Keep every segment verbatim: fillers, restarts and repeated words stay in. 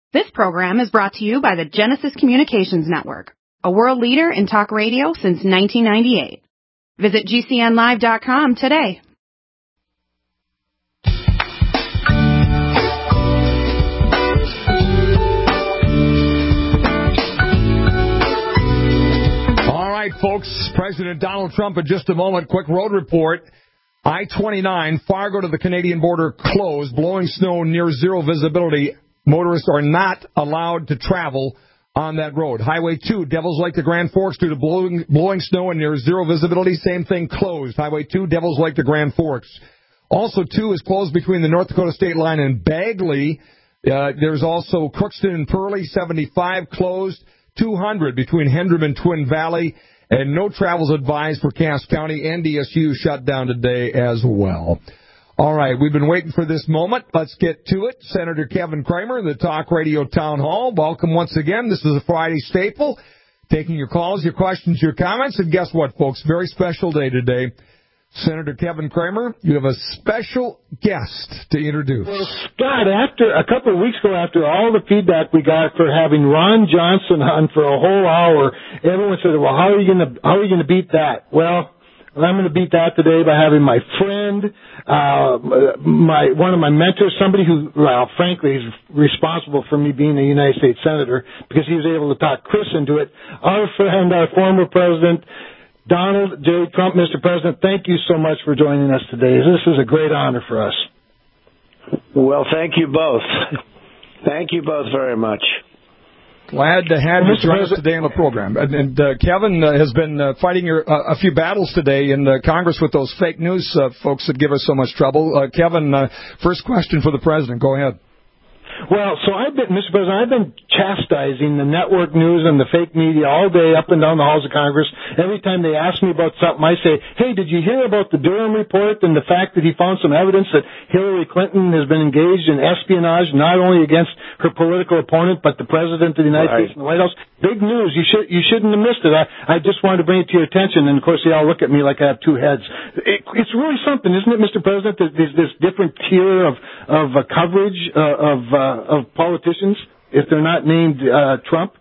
This program is brought to you by the Genesis Communications Network, a world leader in talk radio since nineteen ninety-eight. Visit G C N live dot com today. All right, folks, President Donald Trump in just a moment. Quick road report. I twenty-nine, Fargo to the Canadian border closed, blowing snow, near zero visibility. Motorists are not allowed to travel on that road. Highway two, Devils Lake to Grand Forks, due to blowing, blowing snow and near zero visibility. Same thing, closed. Highway two, Devils Lake to Grand Forks. Also, two is closed between the North Dakota state line and Bagley. Uh, there's also Crookston and Pearly, seventy-five closed. two hundred between Hendrum and Twin Valley. And no travels advised for Cass County. N D S U shut down today as well. All right, we've been waiting for this moment. Let's get to it. Senator Kevin Cramer in the Talk Radio Town Hall. Welcome once again. This is a Friday staple. Taking your calls, your questions, your comments. And guess what, folks? Very special day today. Senator Kevin Cramer, you have a special guest to introduce. Well, Scott, after a couple of weeks ago, after all the feedback we got for having Ron Johnson on for a whole hour, everyone said, well, how are you going to, how are you going to beat that? Well, I'm going to beat that today by having my friend, uh, my one of my mentors, somebody who, well, frankly, is responsible for me being a United States Senator because he was able to talk Chris into it. Our friend, our former president, Donald J. Trump. Mister President, thank you so much for joining us today. This is a great honor for us. Well, thank you both. Thank you both very much. Glad to have you join us today on the program. And, and uh, Kevin uh, has been uh, fighting your, uh, a few battles today in uh, Congress with those fake news uh, folks that give us so much trouble. Uh, Kevin, uh, first question for the president. Go ahead. Well, so I've been, Mister President, I've been chastising the network news and the fake media all day up and down the halls of Congress. Every time they ask me about something, I say, hey, did you hear about the Durham report and the fact that he found some evidence that Hillary Clinton has been engaged in espionage, not only against her political opponent, but the President of the United right. States and the White House? Big news. You, should, you shouldn't have missed it. I, I just wanted to bring it to your attention, and, of course, they all look at me like I have two heads. It, it's really something, isn't it, Mister President, that there's this different tier of, of uh, coverage uh, of uh, of politicians if they're not named uh, Trump?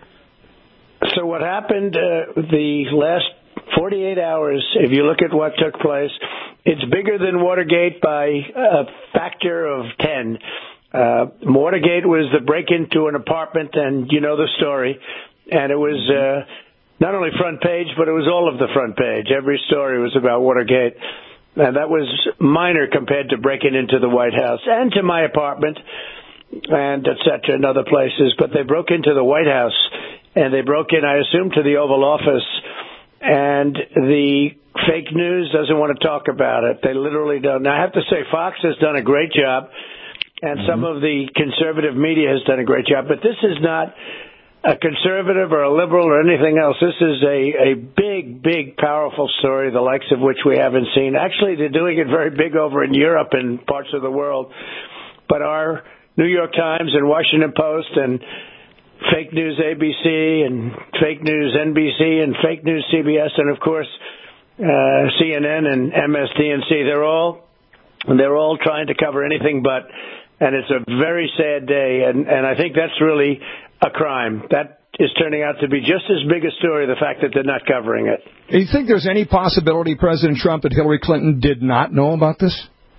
So what happened uh, the last forty-eight hours, if you look at what took place, it's bigger than Watergate by a factor of ten. Uh, Watergate was the break into an apartment, and you know the story. And it was uh, not only front page, but it was all of the front page. Every story was about Watergate. And that was minor compared to breaking into the White House and to my apartment and et cetera and other places. But they broke into the White House, and they broke in, I assume, to the Oval Office. And the fake news doesn't want to talk about it. They literally don't. Now, I have to say, Fox has done a great job, and mm-hmm. some of the conservative media has done a great job. But this is not a conservative or a liberal or anything else. This is a, a big, big, powerful story, the likes of which we haven't seen. Actually, they're doing it very big over in Europe and parts of the world. But our New York Times and Washington Post and fake news A B C and fake news N B C and fake news C B S and, of course, uh, C N N and M S D N C, they're all they're all trying to cover anything but. And it's a very sad day, and, and I think that's really a crime. That is turning out to be just as big a story, the fact that they're not covering it. Do you think there's any possibility, President Trump, that Hillary Clinton did not know about this?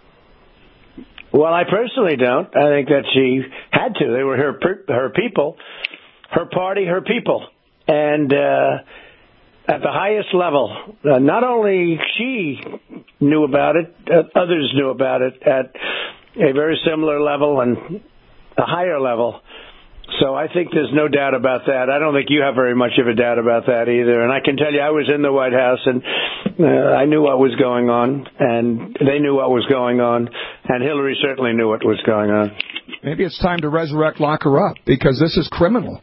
Well, I personally don't. I think that she had to. They were her her people, her party, her people. And uh, at the highest level, uh, not only she knew about it, uh, others knew about it at a very similar level and a higher level. So I think there's no doubt about that. I don't think you have very much of a doubt about that either. And I can tell you I was in the White House, and uh, I knew what was going on, and they knew what was going on, and Hillary certainly knew what was going on. Maybe it's time to resurrect Lock Her Up, because this is criminal.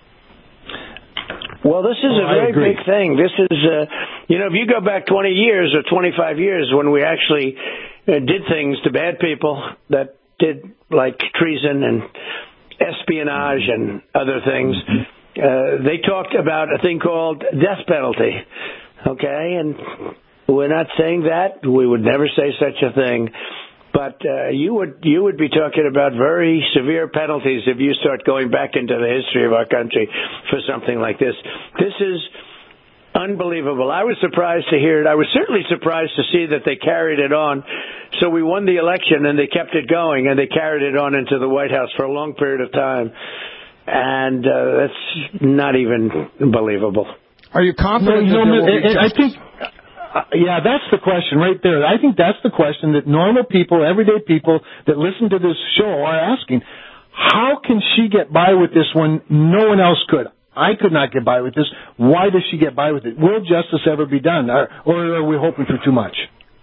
Well, this is oh, a very big thing. This is, uh, you know, if you go back twenty years or twenty-five years when we actually uh, did things to bad people that did, like treason and espionage and other things, uh, they talked about a thing called death penalty, okay? And we're not saying that. We would never say such a thing. But uh, you would you would be talking about very severe penalties if you start going back into the history of our country for something like this. This is unbelievable. I was surprised to hear it. I was certainly surprised to see that they carried it on. So we won the election, and they kept it going, and they carried it on into the White House for a long period of time. And uh, that's not even believable. Are you confident no, that no, there will be I, I think... Uh, yeah, that's the question right there. I think that's the question that normal people, everyday people that listen to this show are asking. How can she get by with this when no one else could? I could not get by with this. Why does she get by with it? Will justice ever be done? Or, or are we hoping for too much?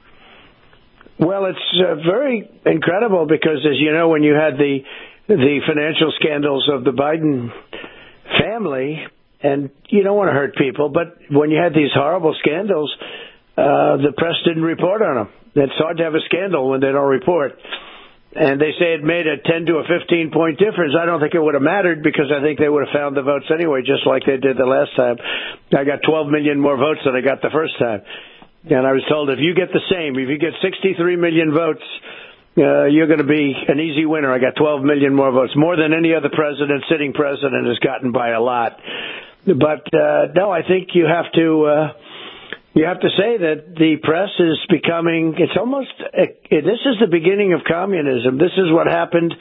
Well, it's uh, very incredible because, as you know, when you had the the financial scandals of the Biden family, and you don't want to hurt people, but when you had these horrible scandals, uh, the press didn't report on them. It's hard to have a scandal when they don't report. And they say it made a ten to a fifteen point difference. I don't think it would have mattered because I think they would have found the votes anyway, just like they did the last time. I got twelve million more votes than I got the first time. And I was told if you get the same, if you get sixty-three million votes, uh, you're going to be an easy winner. I got twelve million more votes, more than any other president, sitting president, has gotten by a lot. But, uh, no, I think you have to, uh, you have to say that the press is becoming, it's almost, uh, this is the beginning of communism. This is what happened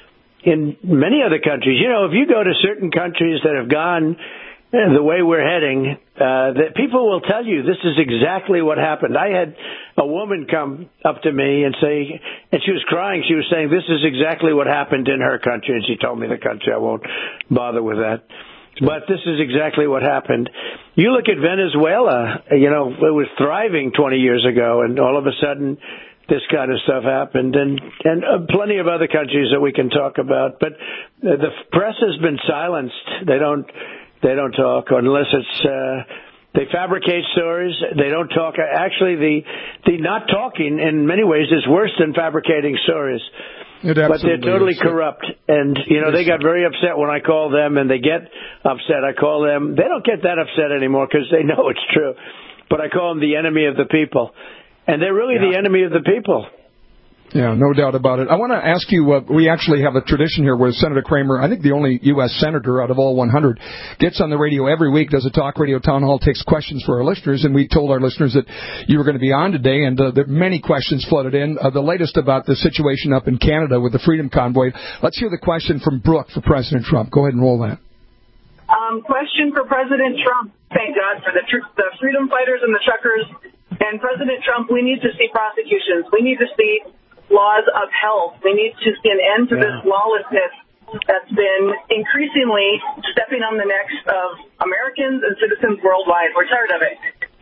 in many other countries. You know, if you go to certain countries that have gone the way we're heading, uh, that people will tell you this is exactly what happened. I had a woman come up to me and say, and she was crying. She was saying, this is exactly what happened in her country. And she told me the country. I won't bother with that. But this is exactly what happened. You look at Venezuela, you know, it was thriving twenty years ago, and all of a sudden this kind of stuff happened, and, and uh, plenty of other countries that we can talk about. But uh, the press has been silenced. They don't, they don't talk unless it's, uh, they fabricate stories. They don't talk. Actually, the, the not talking in many ways is worse than fabricating stories. But they're totally is. corrupt. And, you know, they got very upset when I call them, and they get upset. I call them. They don't get that upset anymore because they know it's true. But I call them the enemy of the people. And they're really yeah. the enemy of the people. Yeah, no doubt about it. I want to ask you, uh, we actually have a tradition here where Senator Kramer, I think the only U S senator out of all one hundred, gets on the radio every week, does a talk radio town hall, takes questions for our listeners, and we told our listeners that you were going to be on today, and uh, there many questions flooded in. Uh, the latest about the situation up in Canada with the Freedom Convoy. Let's hear the question from Brooke for President Trump. Go ahead and roll that. Um, question for President Trump. Thank God for the, tr- the freedom fighters and the truckers. And President Trump, we need to see prosecutions. We need to see laws upheld. We need to see an end to yeah. this lawlessness that's been increasingly stepping on the necks of Americans and citizens worldwide. We're tired of it.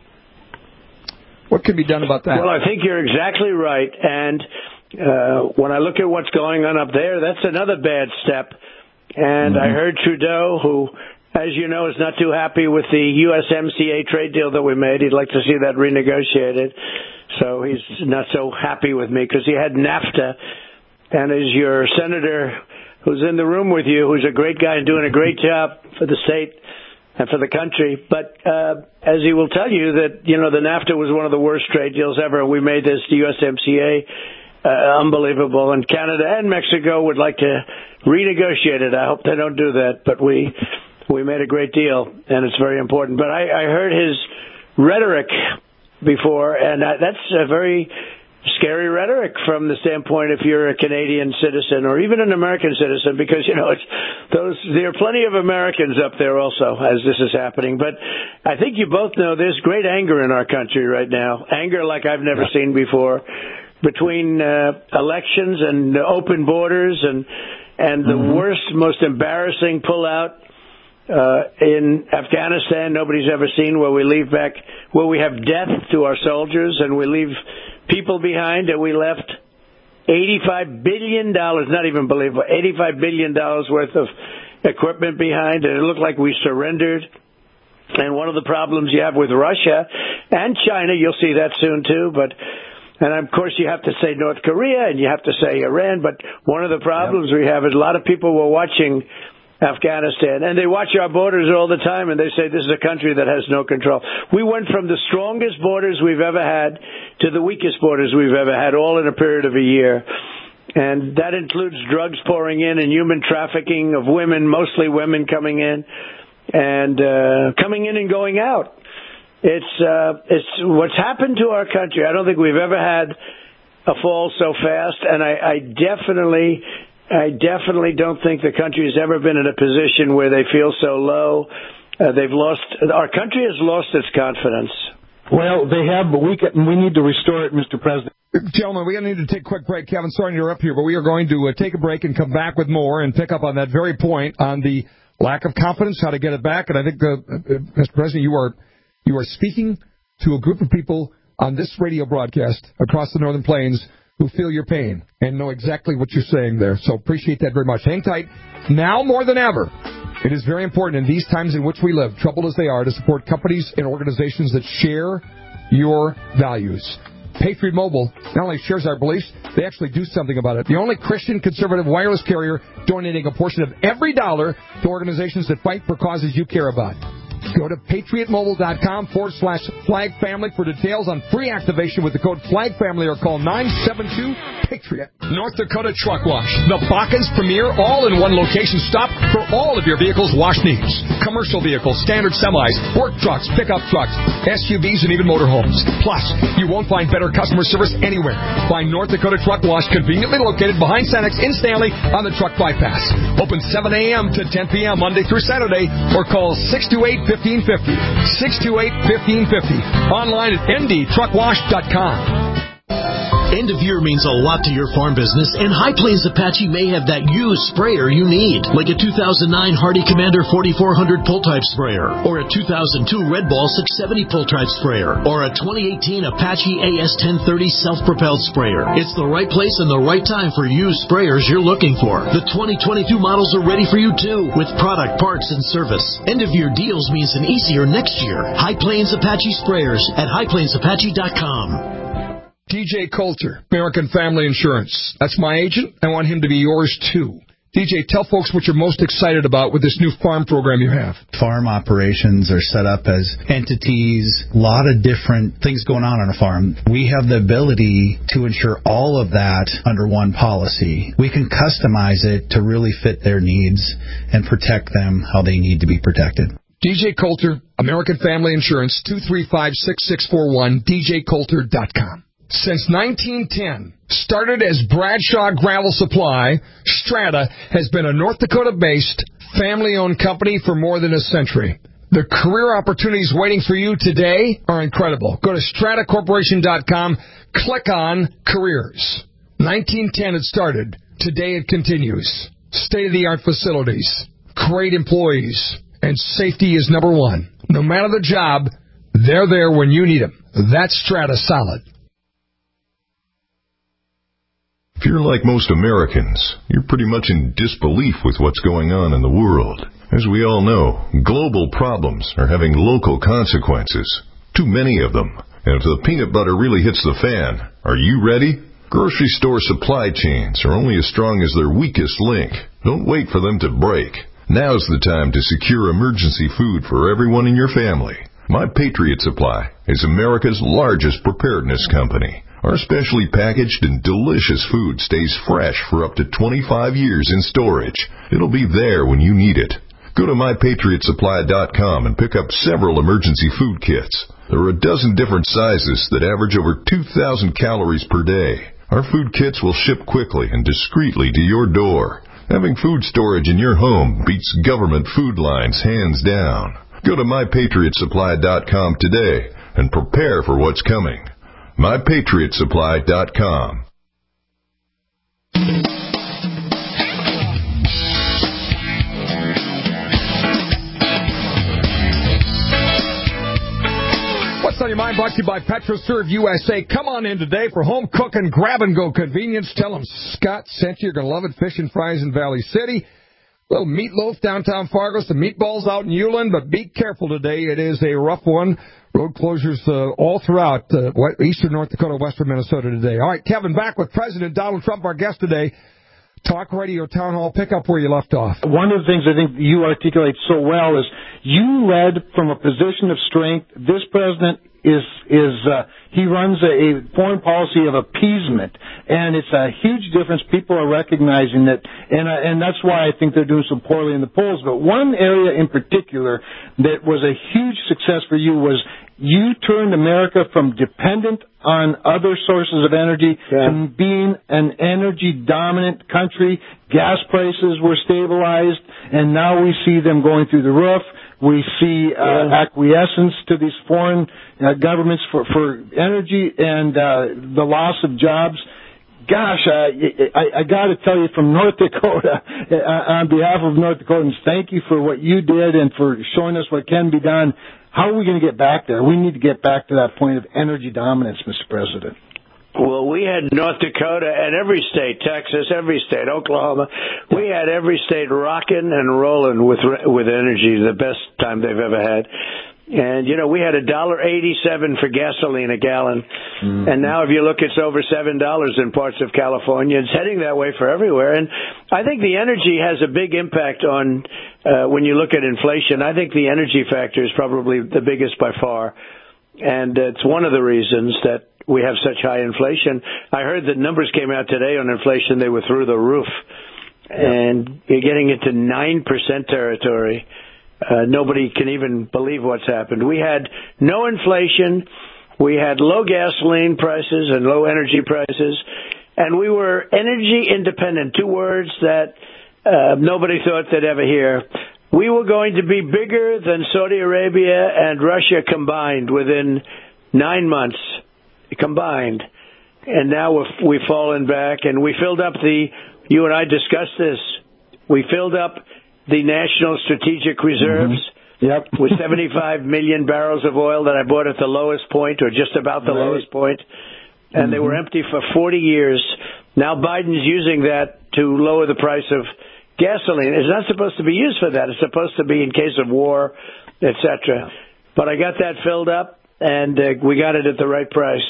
What can be done about that? Well, I think you're exactly right. And uh, when I look at what's going on up there, that's another bad step. And mm-hmm. I heard Trudeau, who, as you know, is not too happy with the U S M C A trade deal that we made. He'd like to see that renegotiated. So he's not so happy with me because he had NAFTA. And as your senator who's in the room with you, who's a great guy and doing a great job for the state and for the country. But uh, as he will tell you that, you know, the NAFTA was one of the worst trade deals ever. We made this U S M C A uh, unbelievable. And Canada and Mexico would like to renegotiate it. I hope they don't do that. But we we made a great deal, and it's very important. But I, I heard his rhetoric before, and that's a very scary rhetoric from the standpoint if you're a Canadian citizen or even an American citizen, because, you know, it's those, there are plenty of Americans up there also as this is happening. But I think you both know there's great anger in our country right now, anger like I've never seen before, between uh, elections and open borders and, and the mm-hmm. worst, most embarrassing pullout Uh, in Afghanistan, nobody's ever seen, where we leave back, where we have death to our soldiers and we leave people behind, and we left eighty-five billion dollars, not even believable, eighty-five billion dollars worth of equipment behind, and it looked like we surrendered. And one of the problems you have with Russia and China, you'll see that soon too, but, and of course you have to say North Korea and you have to say Iran, but one of the problems yep. we have is a lot of people were watching Afghanistan. And they watch our borders all the time, and they say this is a country that has no control. We went from the strongest borders we've ever had to the weakest borders we've ever had, all in a period of a year. And that includes drugs pouring in and human trafficking of women, mostly women coming in, and uh, coming in and going out. It's uh, it's what's happened to our country. I don't think we've ever had a fall so fast, and I, I definitely... I definitely don't think the country has ever been in a position where they feel so low. Uh, they've lost, our country has lost its confidence. Well, they have, but we can, we need to restore it, Mister President. Gentlemen, we need to take a quick break. Kevin, sorry to interrupt here, but we are going to uh, take a break and come back with more and pick up on that very point on the lack of confidence, how to get it back. And I think, uh, uh, Mister President, you are you are speaking to a group of people on this radio broadcast across the Northern Plains who feel your pain and know exactly what you're saying there. So appreciate that very much. Hang tight. Now more than ever, it is very important in these times in which we live, troubled as they are, to support companies and organizations that share your values. Patriot Mobile not only shares our beliefs, they actually do something about it. The only Christian conservative wireless carrier donating a portion of every dollar to organizations that fight for causes you care about. Go to patriotmobile.com forward slash flag family for details on free activation with the code flag family or call nine seven two patriot. North Dakota Truck Wash, the Bakken's premier all-in-one location stop for all of your vehicles' wash needs. Commercial vehicles, standard semis, work trucks, pickup trucks, S U Vs, and even motorhomes. Plus, you won't find better customer service anywhere. Find North Dakota Truck Wash conveniently located behind Sanex in Stanley on the truck bypass. Open seven a.m. to ten p.m. Monday through Saturday or call six two eight, fifteen fifty. six two eight, fifteen fifty. Online at n d truck wash dot com. End of year means a lot to your farm business, and High Plains Apache may have that used sprayer you need, like a two thousand nine Hardy Commander forty-four hundred pull-type sprayer, or a two thousand two Red Ball six seventy pull-type sprayer, or a twenty eighteen Apache A S ten thirty self-propelled sprayer. It's the right place and the right time for used sprayers you're looking for. The twenty twenty-two models are ready for you, too, with product, parts, and service. End-of-year deals means an easier next year. High Plains Apache Sprayers at high plains apache dot com. D J Coulter, American Family Insurance. That's my agent. I want him to be yours, too. D J, tell folks what you're most excited about with this new farm program you have. Farm operations are set up as entities, a lot of different things going on on a farm. We have the ability to insure all of that under one policy. We can customize it to really fit their needs and protect them how they need to be protected. D J Coulter, American Family Insurance, two three five, six six four one, d j coulter dot com. Since nineteen ten, started as Bradshaw Gravel Supply, Strata has been a North Dakota-based, family-owned company for more than a century. The career opportunities waiting for you today are incredible. Go to strata corporation dot com, click on Careers. nineteen ten it started. Today it continues. State-of-the-art facilities, great employees, and safety is number one. No matter the job, they're there when you need them. That's Strata Solid. If you're like most Americans, you're pretty much in disbelief with what's going on in the world. As we all know, global problems are having local consequences. Too many of them. And if the peanut butter really hits the fan, are you ready? Grocery store supply chains are only as strong as their weakest link. Don't wait for them to break. Now's the time to secure emergency food for everyone in your family. My Patriot Supply is America's largest preparedness company. Our specially packaged and delicious food stays fresh for up to twenty-five years in storage. It'll be there when you need it. Go to my patriot supply dot com and pick up several emergency food kits. There are a dozen different sizes that average over two thousand calories per day. Our food kits will ship quickly and discreetly to your door. Having food storage in your home beats government food lines hands down. Go to my patriot supply dot com today and prepare for what's coming. my patriot supply dot com. What's on your mind? Brought to you by PetroServe U S A. Come on in today for home cooking, grab-and-go convenience. Tell them Scott sent you. You're going to love it. Fish and fries in Valley City. Little meatloaf downtown Fargo. Some meatballs out in Ulen. But be careful today. It is a rough one. Road closures uh, all throughout uh, eastern North Dakota, western Minnesota today. All right, Kevin, back with President Donald Trump, our guest today. Talk Radio Town Hall. Pick up where you left off. One of the things I think you articulate so well is you led from a position of strength. This president is is uh, he runs a, a foreign policy of appeasement, and it's a huge difference. People are recognizing that, and uh, and that's why I think they're doing so poorly in the polls. But one area in particular that was a huge success for you was you turned America from dependent on other sources of energy yeah. to being an energy-dominant country. Gas prices were stabilized, and now we see them going through the roof. We see uh, yeah. acquiescence to these foreign uh, governments for, for energy and uh, the loss of jobs. Gosh, uh, I, I got to tell you from North Dakota, uh, on behalf of North Dakotans, thank you for what you did and for showing us what can be done. How are we going to get back there? We need to get back to that point of energy dominance, Mister President. Well, we had North Dakota and every state, Texas, every state, Oklahoma. We had every state rocking and rolling with with energy, the best time they've ever had. And, you know, we had a one dollar eighty-seven for gasoline a gallon. Mm-hmm. And now if you look, it's over seven dollars in parts of California. It's heading that way for everywhere. And I think the energy has a big impact on, uh, when you look at inflation. I think the energy factor is probably the biggest by far. And it's one of the reasons that we have such high inflation. I heard that numbers came out today on inflation. They were through the roof. And you're getting into nine percent territory. Uh, nobody can even believe what's happened. We had no inflation. We had low gasoline prices and low energy prices. And we were energy independent, two words that uh, nobody thought they'd ever hear. We were going to be bigger than Saudi Arabia and Russia combined within nine months. Combined. And now we've, we've fallen back, and we filled up the, you and I discussed this, we filled up the National Strategic Reserves mm-hmm. yep. with seventy-five million barrels of oil that I bought at the lowest point, or just about the right. lowest point, and mm-hmm. they were empty for forty years. Now Biden's using that to lower the price of gasoline. It's not supposed to be used for that. It's supposed to be in case of war, et cetera. But I got that filled up, and uh, we got it at the right price.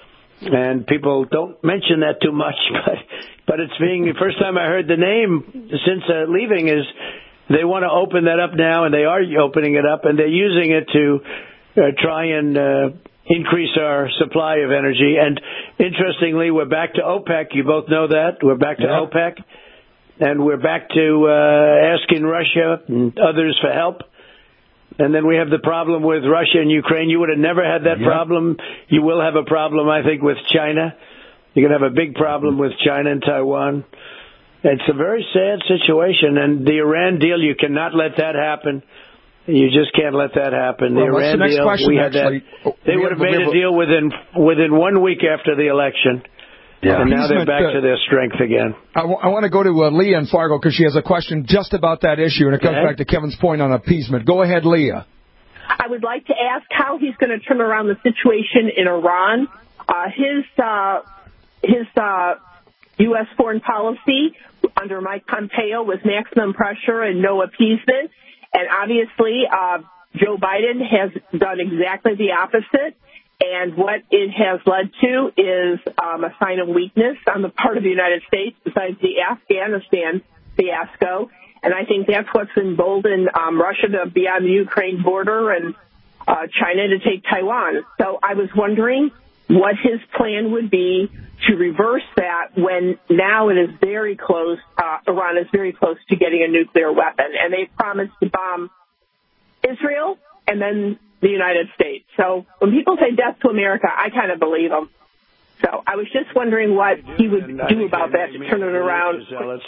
And people don't mention that too much, but but it's being the first time I heard the name since uh, leaving is they want to open that up now, and they are opening it up, and they're using it to uh, try and uh, increase our supply of energy. And interestingly, we're back to OPEC. You both know that. We're back to yeah. OPEC, and we're back to uh, asking Russia and others for help. And then we have the problem with Russia and Ukraine. You would have never had that yep. problem. You will have a problem, I think, with China. You're going to have a big problem with China and Taiwan. It's a very sad situation. And the Iran deal, you cannot let that happen. You just can't let that happen. The well, Iran the deal, question, we had actually. that. They would have made a deal within within one week after the election. Yeah. And now they're back uh, to their strength again. I, w- I want to go to uh, Leah in Fargo because she has a question just about that issue, and it comes okay. back to Kevin's point on appeasement. Go ahead, Leah. I would like to ask how he's going to turn around the situation in Iran. Uh, his uh, his uh, U S foreign policy under Mike Pompeo was maximum pressure and no appeasement. And obviously, uh, Joe Biden has done exactly the opposite. And what it has led to is um, a sign of weakness on the part of the United States, besides the Afghanistan fiasco. And I think that's what's emboldened um, Russia to be on the Ukraine border and uh, China to take Taiwan. So I was wondering what his plan would be to reverse that when now it is very close, uh, Iran is very close to getting a nuclear weapon. And they promised to bomb Israel and then the United States. So when people say death to America, I kind of believe them. So I was just wondering what he would do about that to turn it around.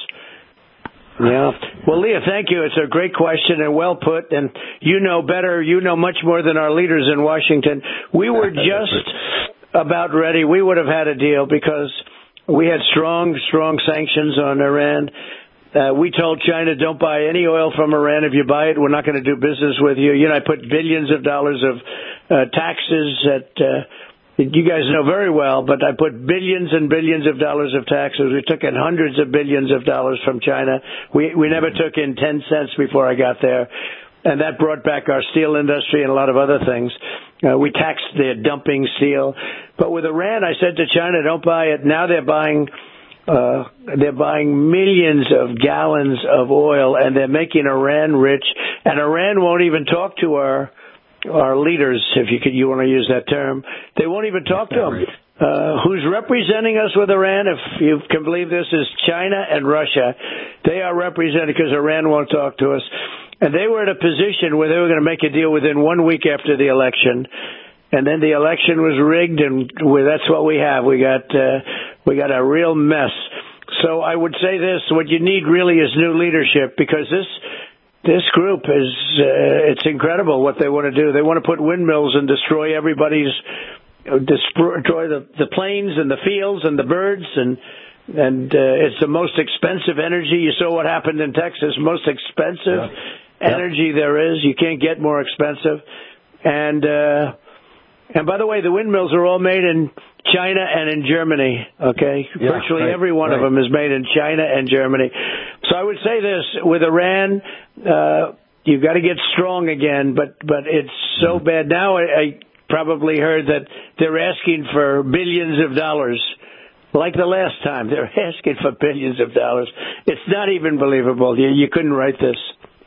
Yeah. Well, Leah, thank you. It's a great question and well put. And you know better. You know much more than our leaders in Washington. We were just about ready. We would have had a deal because we had strong, strong sanctions on Iran. Uh, we told China, don't buy any oil from Iran. If you buy it, we're not going to do business with you. You know, I put billions of dollars of uh, taxes that uh, you guys know very well, but I put billions and billions of dollars of taxes. We took in hundreds of billions of dollars from China. We we never took in ten cents before I got there. And that brought back our steel industry and a lot of other things. Uh, we taxed their dumping steel. But with Iran, I said to China, don't buy it. Now they're buying Uh, they're buying millions of gallons of oil, and they're making Iran rich. And Iran won't even talk to our our leaders, if you could, you want to use that term. They won't even talk to them. Uh, who's representing us with Iran, if you can believe this, is China and Russia. They are represented because Iran won't talk to us. And they were in a position where they were going to make a deal within one week after the election. And then the election was rigged, and we, that's what we have. We got uh, we got a real mess. So I would say this: what you need really is new leadership, because this this group is uh, it's incredible what they want to do. They want to put windmills and destroy everybody's, destroy the the planes and the fields and the birds, and and uh, it's the most expensive energy. You saw what happened in Texas. Most expensive yeah. energy yeah. there is. You can't get more expensive, and. Uh, And by the way, the windmills are all made in China and in Germany, okay? Yeah, Virtually right, every one right. of them is made in China and Germany. So I would say this, with Iran, uh, you've got to get strong again, but, but it's so bad. Now I, I probably heard that they're asking for billions of dollars. Like the last time, they're asking for billions of dollars. It's not even believable. You, you couldn't write this.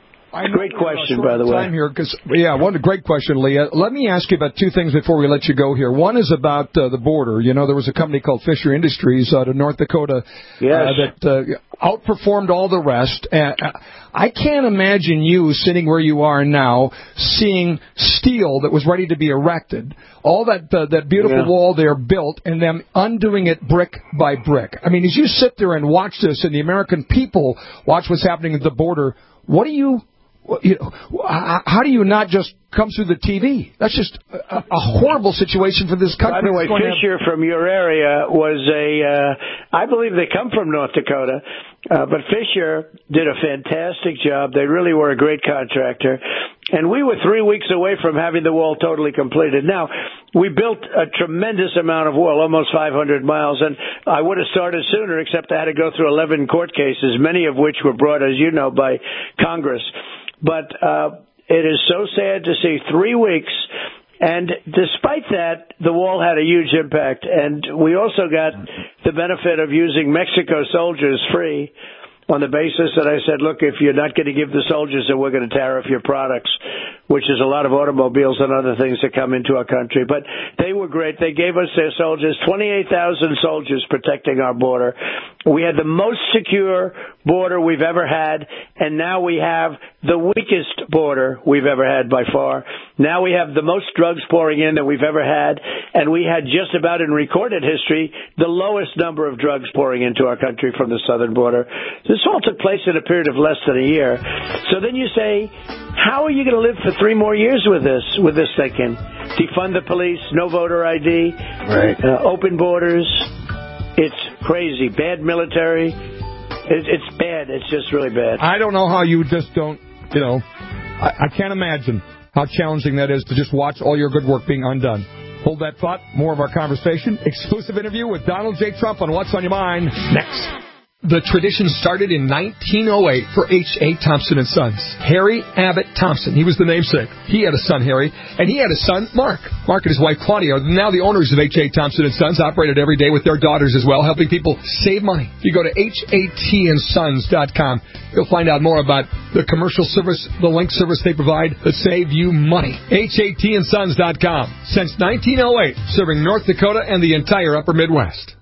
I great question, by the way. Time here, cause, yeah, one great question, Leah. Let me ask you about two things before we let you go here. One is about uh, the border. You know, there was a company called Fisher Industries out of North Dakota yes. uh, that uh, outperformed all the rest. And I can't imagine you sitting where you are now, seeing steel that was ready to be erected, all that uh, that beautiful yeah. wall there built, and them undoing it brick by brick. I mean, as you sit there and watch this, and the American people watch what's happening at the border, what do you... You know, how do you not just come through the T V? That's just a, a horrible situation for this country. By the way, Fisher have... from your area was a, uh, I believe they come from North Dakota, uh, but Fisher did a fantastic job. They really were a great contractor. And we were three weeks away from having the wall totally completed. Now, we built a tremendous amount of wall, almost five hundred miles, and I would have started sooner, except I had to go through eleven court cases, many of which were brought, as you know, by Congress. But uh, it is so sad to see three weeks, and despite that, the wall had a huge impact. And we also got the benefit of using Mexico soldiers free on the basis that I said, look, if you're not going to give the soldiers, then we're going to tariff your products, which is a lot of automobiles and other things that come into our country. But they were great. They gave us their soldiers, twenty-eight thousand soldiers protecting our border. We had the most secure border we've ever had, and now we have the weakest border we've ever had by far. Now we have the most drugs pouring in that we've ever had, and we had just about in recorded history the lowest number of drugs pouring into our country from the southern border. This all took place in a period of less than a year. So then you say, how are you going to live for three more years with this, with this thinking? Defund the police, no voter I D, right. uh, open borders. It's crazy. Bad military. It, it's bad. It's just really bad. I don't know how you just don't, you know, I, I can't imagine how challenging that is to just watch all your good work being undone. Hold that thought. More of our conversation. Exclusive interview with Donald J. Trump on What's on Your Mind next. The tradition started in nineteen oh eight for H A. Thompson and Sons. Harry Abbott Thompson, he was the namesake. He had a son, Harry, and he had a son, Mark. Mark and his wife, Claudia, are now the owners of H A. Thompson and Sons, operated every day with their daughters as well, helping people save money. If you go to H A T and sons dot com, you'll find out more about the commercial service, the link service they provide that save you money. H A T and sons dot com. Since nineteen oh eight, serving North Dakota and the entire upper Midwest.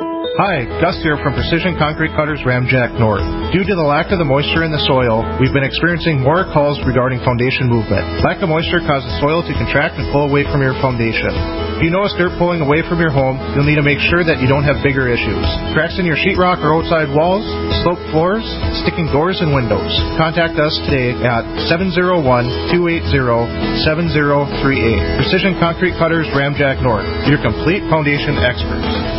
Hi, Gus here from Precision Concrete Cutters Ramjack North. Due to the lack of the moisture in the soil, we've been experiencing more calls regarding foundation movement. Lack of moisture causes soil to contract and pull away from your foundation. If you notice dirt pulling away from your home, you'll need to make sure that you don't have bigger issues. Cracks in your sheetrock or outside walls, sloped floors, sticking doors and windows. Contact us today at seven oh one, two eight zero, seven oh three eight. Precision Concrete Cutters Ramjack North, your complete foundation experts.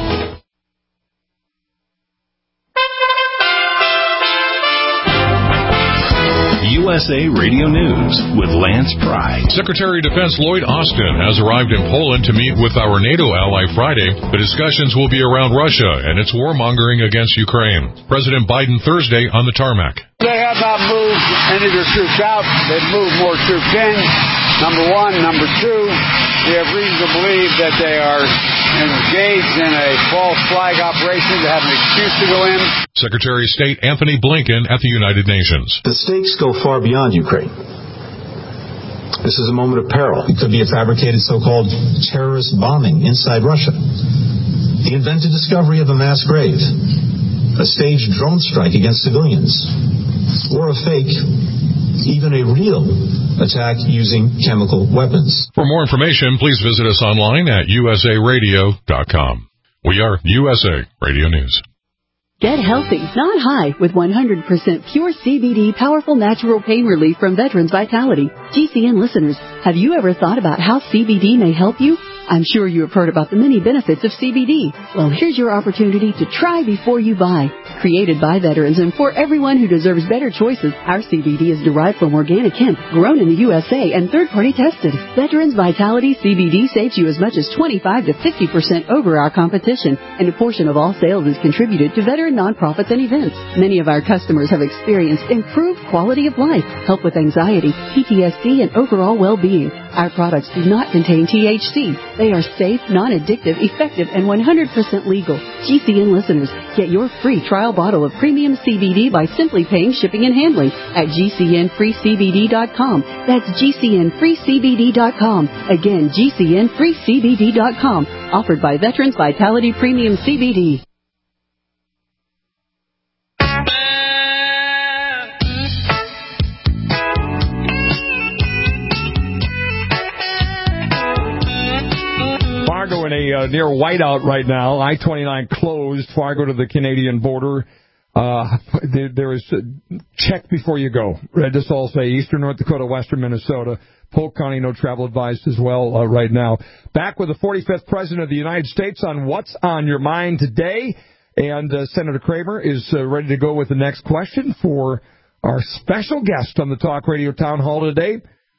U S A Radio News with Lance Pry. Secretary of Defense Lloyd Austin has arrived in Poland to meet with our NATO ally Friday. The discussions will be around Russia and its warmongering against Ukraine. President Biden Thursday on the tarmac. They have not moved any of their troops out. They've moved more troops in. number one. Number two, we have reason to believe that they are engaged in a false flag operation to have an excuse to go in. Secretary of State Anthony Blinken at the United Nations. The stakes go far beyond Ukraine. This is a moment of peril. It could be a fabricated so-called terrorist bombing inside Russia. The invented discovery of a mass grave. A staged drone strike against civilians. Or a fake, even a real attack using chemical weapons. For more information, please visit us online at u s a radio dot com. We are U S A Radio News. Get healthy, not high, with one hundred percent pure C B D powerful natural pain relief from Veterans Vitality. G C N listeners, have you ever thought about how C B D may help you? I'm sure you have heard about the many benefits of C B D. Well, here's your opportunity to try before you buy. Created by veterans and for everyone who deserves better choices, our C B D is derived from organic hemp, grown in the U S A, and third-party tested. Veterans Vitality C B D saves you as much as twenty-five to fifty percent over our competition, and a portion of all sales is contributed to veteran nonprofits and events. Many of our customers have experienced improved quality of life, help with anxiety, P T S D, and overall well-being. Our products do not contain T H C. They are safe, non-addictive, effective, and one hundred percent legal. G C N listeners, get your free trial bottle of premium C B D by simply paying shipping and handling at G C N free C B D dot com. That's G C N free C B D dot com. Again, G C N free C B D dot com. Offered by Veterans Vitality Premium C B D. Fargo in a uh, near whiteout right now. I twenty-nine closed. Fargo to the Canadian border. Uh, there, there is uh, check before you go. Just all say eastern North Dakota, western Minnesota. Polk County, no travel advised as well uh, right now. Back with the forty-fifth President of the United States on What's on Your Mind today. And uh, Senator Kramer is uh, ready to go with the next question for our special guest on the Talk Radio Town Hall today,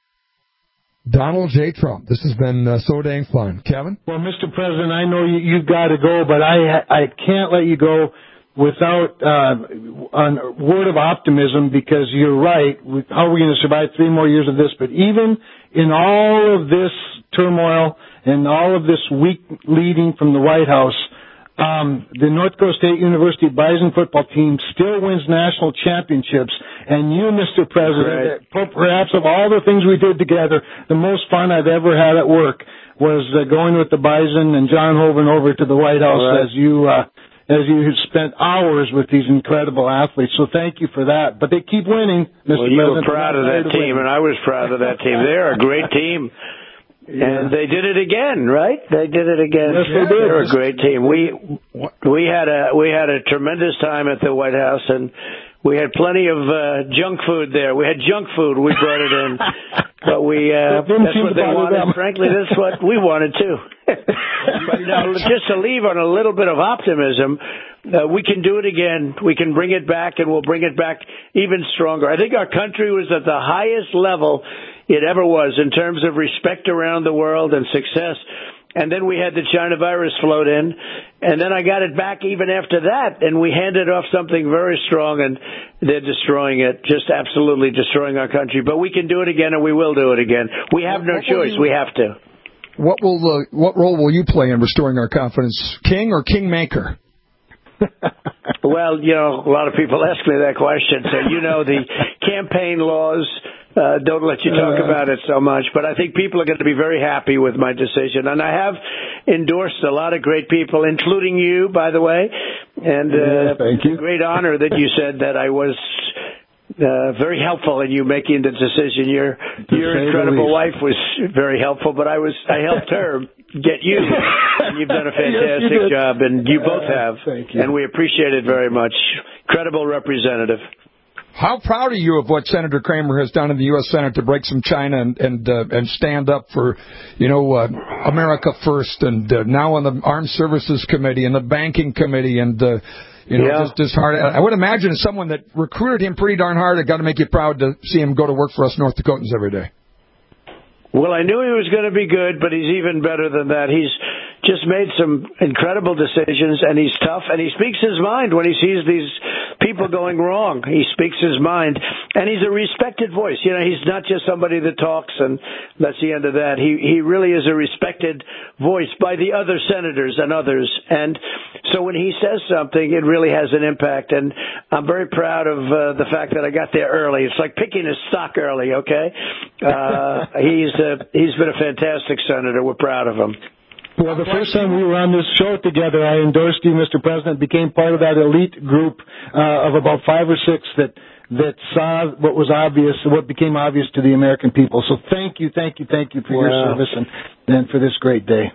Donald J. Trump. This has been uh, so dang fun. Kevin? Well, Mister President, I know you, you've got to go, but I I can't let you go without uh, a word of optimism, because you're right. How are we going to survive three more years of this? But even in all of this turmoil and all of this weak leading from the White House, Um, the North Dakota State University Bison football team still wins national championships, and you, Mister President, right. perhaps of all the things we did together, the most fun I've ever had at work was uh, going with the Bison and John Hoven over to the White House right. as you uh, as you spent hours with these incredible athletes. So thank you for that. But they keep winning, Mister Well, you President. were proud of that team, and I was proud of that team. They're a great team. Yeah. And they did it again, right? They did it again. Yes, they did. They're a great team. We we had a we had a tremendous time at the White House, and we had plenty of uh, junk food there. We had junk food. We brought it in, but we uh, that's what they wanted. Them. Frankly, that's what we wanted too. But now, just to leave on a little bit of optimism, uh, we can do it again. We can bring it back, and we'll bring it back even stronger. I think our country was at the highest level it ever was in terms of respect around the world and success. And then we had the China virus float in, and then I got it back even after that, and we handed off something very strong, and they're destroying it, just absolutely destroying our country. But we can do it again, and we will do it again. We have no choice. We have to. What will the, what role will you play in restoring our confidence, king or kingmaker? Well, you know, a lot of people ask me that question. So, you know, the campaign laws uh, don't let you talk uh, about it so much. But I think people are going to be very happy with my decision. And I have endorsed a lot of great people, including you, by the way. And uh, yeah, thank you. It's a great honor that you said that I was uh, very helpful in you making the decision. Your your incredible wife was very helpful, but I was I helped her get you. And you've done a fantastic yes, job, and you both have. Uh, thank you. And we appreciate it very much. Credible representative. How proud are you of what Senator Kramer has done in the U S Senate to break some China and and, uh, and stand up for, you know, uh, America first, and uh, now on the Armed Services Committee and the Banking Committee, and uh, you know, yeah. just as hard. I would imagine as someone that recruited him pretty darn hard, it got to make you proud to see him go to work for us North Dakotans every day. Well, I knew he was going to be good, but he's even better than that. He's just made some incredible decisions, and he's tough, and he speaks his mind when he sees these people going wrong. He speaks his mind, and he's a respected voice. You know, he's not just somebody that talks, and that's the end of that. He he really is a respected voice by the other senators and others, and so when he says something, it really has an impact, and I'm very proud of uh, the fact that I got there early. It's like picking his stock early, okay? Uh, he's uh, he's been a fantastic senator. We're proud of him. Well, the first time we were on this show together, I endorsed you, Mister President, became part of that elite group uh, of about five or six that that saw what was obvious, what became obvious to the American people. So thank you, thank you, thank you for wow. your service and, and for this great day.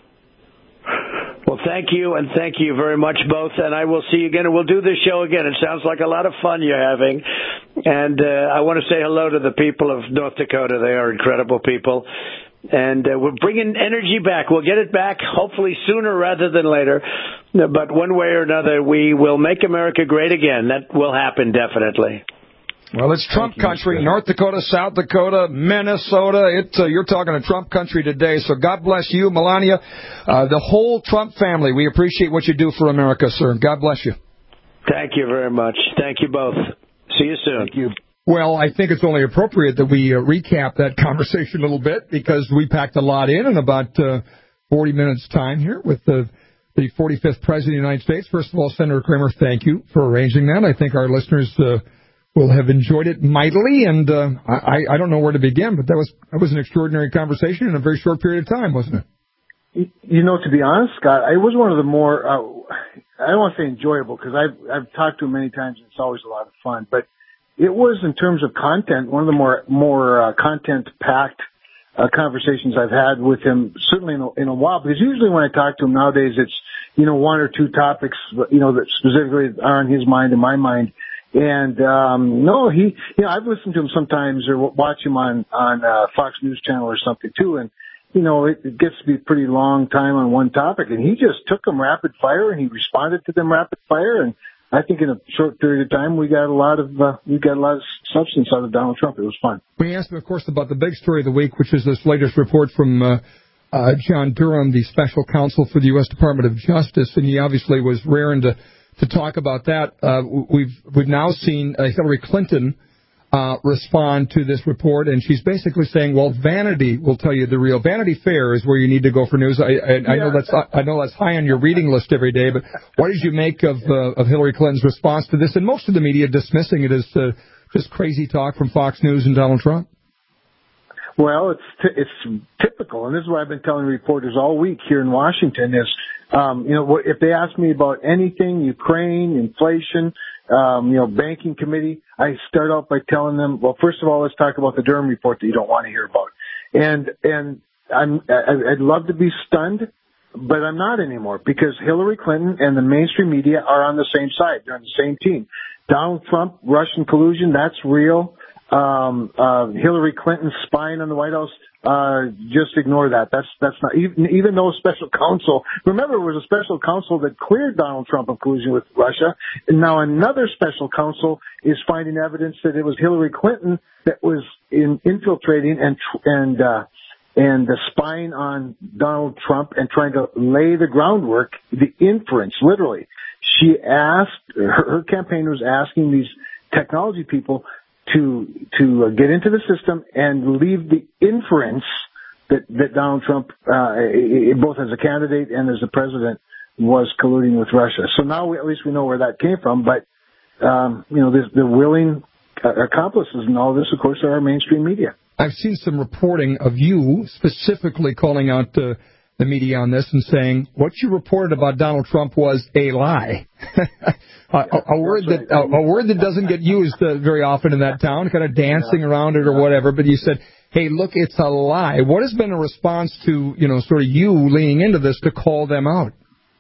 Well, thank you, and thank you very much, both. And I will see you again, and we'll do this show again. It sounds like a lot of fun you're having. And uh, I want to say hello to the people of North Dakota. They are incredible people. And uh, we're bringing energy back. We'll get it back, hopefully sooner rather than later. But one way or another, we will make America great again. That will happen, definitely. Well, it's Trump you, country, North Dakota, South Dakota, Minnesota. It, uh, you're talking to Trump country today, so God bless you, Melania, uh, the whole Trump family. We appreciate what you do for America, sir. God bless you. Thank you very much. Thank you both. See you soon. Thank you. Well, I think it's only appropriate that we uh, recap that conversation a little bit because we packed a lot in in about uh, forty minutes' time here with the, the forty-fifth President of the United States. First of all, Senator Kramer, thank you for arranging that. I think our listeners uh, will have enjoyed it mightily, and uh, I, I don't know where to begin, but that was that was an extraordinary conversation in a very short period of time, wasn't it? You know, to be honest, Scott, it was one of the more, uh, I don't want to say enjoyable because I've, I've talked to him many times and it's always a lot of fun, but it was, in terms of content, one of the more more uh, content-packed uh, conversations I've had with him, certainly in a, in a while. Because usually when I talk to him nowadays, it's, you know, one or two topics, you know, that specifically are on his mind and my mind. And um no, he, you know, I've listened to him sometimes or watch him on on uh, Fox News Channel or something too, and you know, it, it gets to be a pretty long time on one topic, and he just took them rapid fire and he responded to them rapid fire, and I think in a short period of time, we got a lot of uh, we got a lot of substance out of Donald Trump. It was fun. We asked him, of course, about the big story of the week, which is this latest report from uh, uh, John Durham, the special counsel for the U S Department of Justice, and he obviously was raring to to talk about that. Uh, we've we've now seen uh, Hillary Clinton uh, respond to this report, and she's basically saying, "Well, Vanity will tell you the real. Vanity Fair is where you need to go for news." I, I, yeah. I know that's I know that's high on your reading list every day. But what did you make of uh, of Hillary Clinton's response to this? And most of the media dismissing it as uh, just crazy talk from Fox News and Donald Trump. Well, it's t- it's typical, and this is what I've been telling reporters all week here in Washington is, um, you know, if they ask me about anything, Ukraine, inflation, um, you know, banking committee, I start out by telling them, well, first of all, let's talk about the Durham report that you don't want to hear about. And and I'm, I'd love to be stunned, but I'm not anymore because Hillary Clinton and the mainstream media are on the same side. They're on the same team. Donald Trump, Russian collusion, that's real. Um, uh, Hillary Clinton spying on the White House, uh, just ignore that. That's, that's not, even, even though special counsel, remember it was a special counsel that cleared Donald Trump of collusion with Russia, and now another special counsel is finding evidence that it was Hillary Clinton that was in, infiltrating and, and, uh, and uh, spying on Donald Trump and trying to lay the groundwork, the inference, literally. She asked, her, her campaign was asking these technology people to to uh, get into the system and leave the inference that, that Donald Trump, uh, both as a candidate and as a president, was colluding with Russia. So now we, at least we know where that came from. But, um, you know, the, the willing accomplices in all this, of course, are our mainstream media. I've seen some reporting of you specifically calling out uh, the media on this and saying what you reported about Donald Trump was a lie. a, a, a word that a, a word that doesn't get used uh, very often in that town, kind of dancing around it or whatever. But you said, "Hey, look, it's a lie." What has been a response to, you know, sort of you leaning into this to call them out?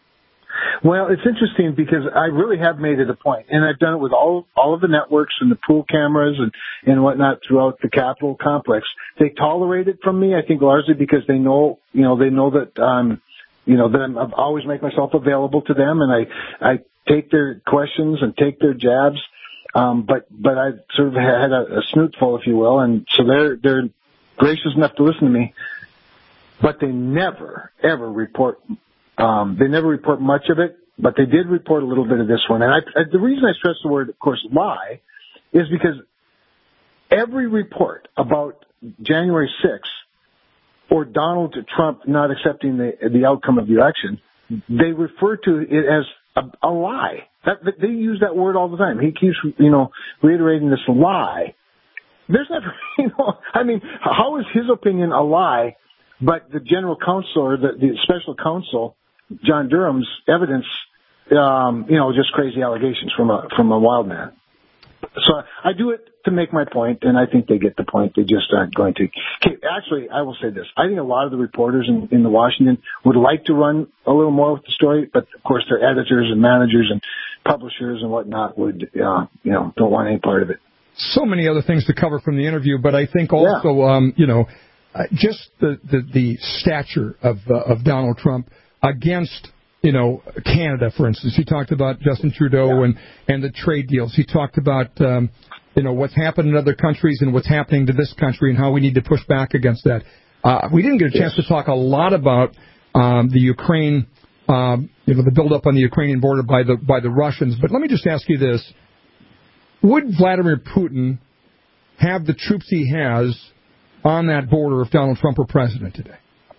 Well, it's interesting because I really have made it a point, and I've done it with all all of the networks and the pool cameras and, and whatnot throughout the Capitol complex. They tolerate it from me, I think, largely because they know, you know, they know that, um, you know, that I'm, I always make myself available to them, and I I take their questions and take their jabs. Um, but but I sort of had a, a snootful, if you will, and so they're they're gracious enough to listen to me, but they never ever report Um, they never report much of it, but they did report a little bit of this one. And I, I, the reason I stress the word, of course, lie, is because every report about January sixth or Donald Trump not accepting the, the outcome of the election, they refer to it as a, a lie. That, they use that word all the time. He keeps, you know, reiterating this lie. There's never, you know, I mean, how is his opinion a lie, but the general counsel or the, the special counsel, John Durham's evidence, um, you know, just crazy allegations from a from a wild man. So I do it to make my point, and I think they get the point. They just aren't going to. Okay, actually, I will say this. I think a lot of the reporters in, in the Washington would like to run a little more with the story, but, of course, their editors and managers and publishers and whatnot would, uh, you know, don't want any part of it. So many other things to cover from the interview, but I think also, yeah. um, you know, uh, just the, the, the stature of uh, of Donald Trump against, you know, Canada, for instance. He talked about Justin Trudeau yeah. and, and the trade deals. He talked about, um, you know, what's happened in other countries and what's happening to this country and how we need to push back against that. Uh, we didn't get a chance yes. to talk a lot about um, the Ukraine, um, you know, the buildup on the Ukrainian border by the by the Russians. But let me just ask you this. Would Vladimir Putin have the troops he has on that border if Donald Trump were president today?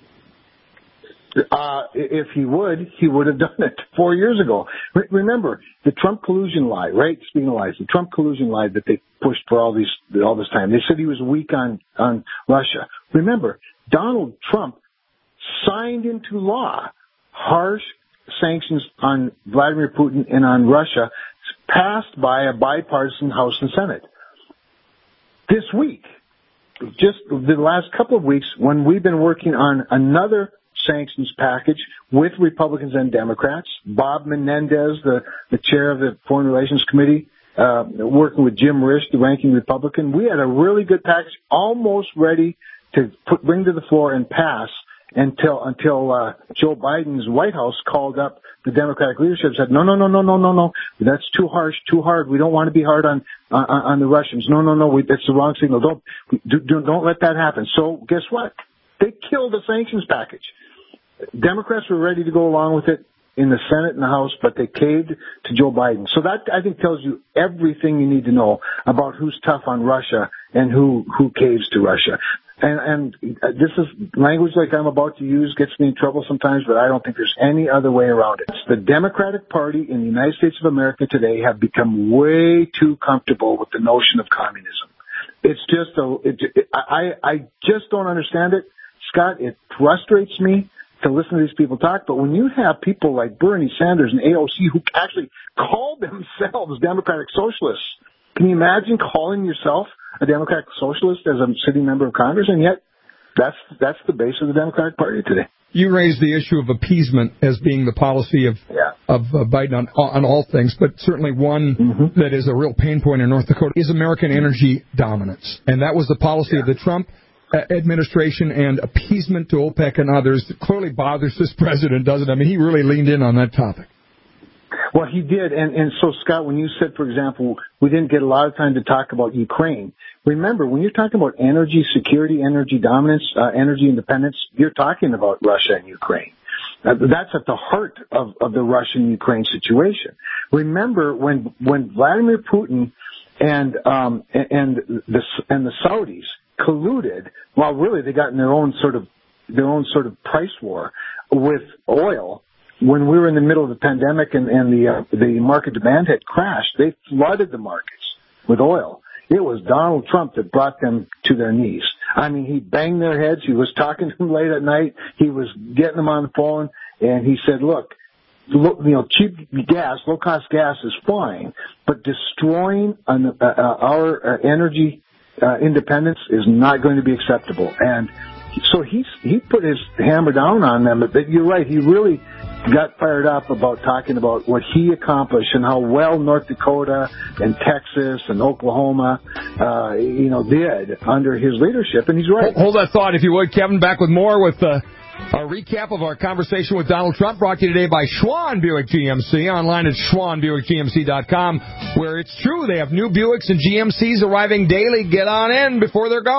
Uh, if he would, he would have done it four years ago. Re- remember, the Trump collusion lie, right? Speaking of lies, the Trump collusion lie that they pushed for all these all this time. They said he was weak on, on Russia. Remember, Donald Trump signed into law harsh sanctions on Vladimir Putin and on Russia, passed by a bipartisan House and Senate. This week, just the last couple of weeks, when we've been working on another sanctions package with Republicans and Democrats, Bob Menendez, the, the chair of the Foreign Relations Committee, uh, working with Jim Risch, the ranking Republican, we had a really good package almost ready to put, bring to the floor and pass until until uh, Joe Biden's White House called up the Democratic leadership and said, no, no, no, no, no, no, no, that's too harsh, too hard. We don't want to be hard on on, on the Russians. No, no, no, we, that's the wrong signal. Don't do, don't let that happen. So guess what? They killed the sanctions package. Democrats were ready to go along with it in the Senate and the House, but they caved to Joe Biden. So that, I think, tells you everything you need to know about who's tough on Russia and who, who caves to Russia. And, and this is language like I'm about to use gets me in trouble sometimes, but I don't think there's any other way around it. The Democratic Party in the United States of America today have become way too comfortable with the notion of communism. It's just a, it, it, I, I just don't understand it. Scott, it frustrates me to listen to these people talk, but when you have people like Bernie Sanders and A O C who actually call themselves Democratic Socialists, can you imagine calling yourself a Democratic Socialist as a sitting member of Congress? And yet, that's that's the base of the Democratic Party today. You raised the issue of appeasement as being the policy of yeah. of uh, Biden on, on all things, but certainly one mm-hmm. that is a real pain point in North Dakota is American energy dominance. And that was the policy yeah. of the Trump administration, and appeasement to OPEC and others clearly bothers this president, doesn't it? I mean, he really leaned in on that topic. Well, he did. And, and so, Scott, when you said, for example, we didn't get a lot of time to talk about Ukraine, remember, when you're talking about energy security, energy dominance, uh, energy independence, you're talking about Russia and Ukraine. Uh, that's at the heart of, of the Russian-Ukraine situation. Remember, when when Vladimir Putin and um, and the and the Saudis colluded, well, really, they got in their own sort of their own sort of price war with oil. When we were in the middle of the pandemic and, and the uh, the market demand had crashed, they flooded the markets with oil. It was Donald Trump that brought them to their knees. I mean, he banged their heads. He was talking to them late at night. He was getting them on the phone, and he said, "Look, look you know, cheap gas, low cost gas is fine, but destroying an, uh, uh, our uh, energy uh, independence is not going to be acceptable." And so he he put his hammer down on them. But you're right, he really got fired up about talking about what he accomplished and how well North Dakota and Texas and Oklahoma, uh, you know, did under his leadership. And he's right. Hold, hold that thought, if you would, Kevin. Back with more with uh, a recap of our conversation with Donald Trump, brought to you today by Schwann Buick G M C, online at Schwann Buick G M C dot com, where it's true they have new Buicks and G M Cs arriving daily. Get on in before they're gone.